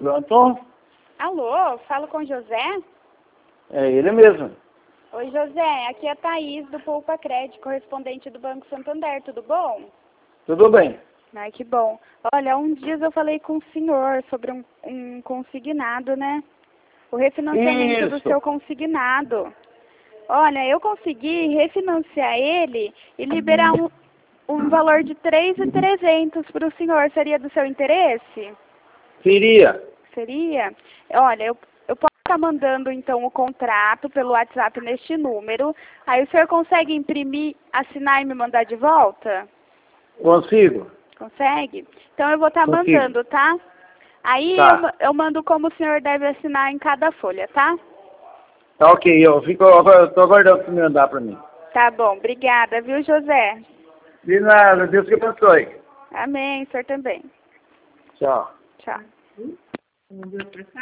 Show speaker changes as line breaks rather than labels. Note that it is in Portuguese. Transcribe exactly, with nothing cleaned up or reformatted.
Pronto?
Alô, falo com o José?
É ele mesmo.
Oi, José, aqui é a Thaís do Poupa Crédito, correspondente do Banco Santander, tudo bom?
Tudo bem.
Ai, que bom. Olha, há uns dias eu falei com o senhor sobre um, um consignado, né? O refinanciamento do
Isso.
seu consignado. Olha, eu consegui refinanciar ele e liberar um, um valor de três mil e trezentos para o senhor. Seria do seu interesse?
Seria.
Seria? Olha, eu, eu posso estar mandando então o contrato pelo WhatsApp neste número. Aí o senhor consegue imprimir, assinar e me mandar de volta?
Consigo.
Consegue? Então eu vou estar
Consigo.
mandando, tá? Aí
Tá.
eu, eu mando como o senhor deve assinar em cada folha, tá?
Tá ok, eu fico, eu tô aguardando pra me mandar pra mim.
Tá bom, obrigada, viu, José?
De nada, Deus que abençoe.
Amém, o senhor também.
Tchau.
Tchau.